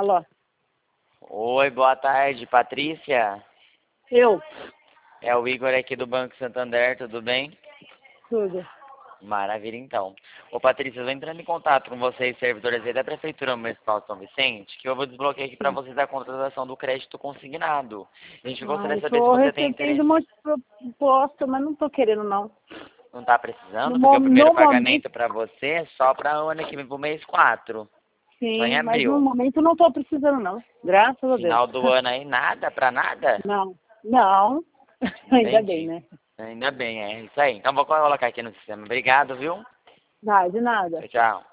Alô? Oi, boa tarde, Patrícia. Eu? É o Igor aqui do Banco Santander, tudo bem? Tudo. Maravilha, então. Ô, Patrícia, eu tô entrando em contato com vocês, servidores aí da Prefeitura Municipal de São Vicente, que eu vou desbloquear aqui para Sim. vocês a contratação do crédito consignado. A gente gostaria Eu de saber se tô você tem recebendo interesse. um monte de proposta, mas não tô querendo, não. Não tá precisando, porque o primeiro No momento, pagamento para você é só para o ano que vem, pro mês 4. Só em sim, mas no abril. momento não tô precisando, não. Graças a Deus. Final do ano aí, nada, pra nada? Não. Não. Ainda bem, Entendi. né? Ainda bem, é isso aí. Então vou colocar aqui no sistema. Obrigado, viu? Vai, de nada. Tchau, tchau.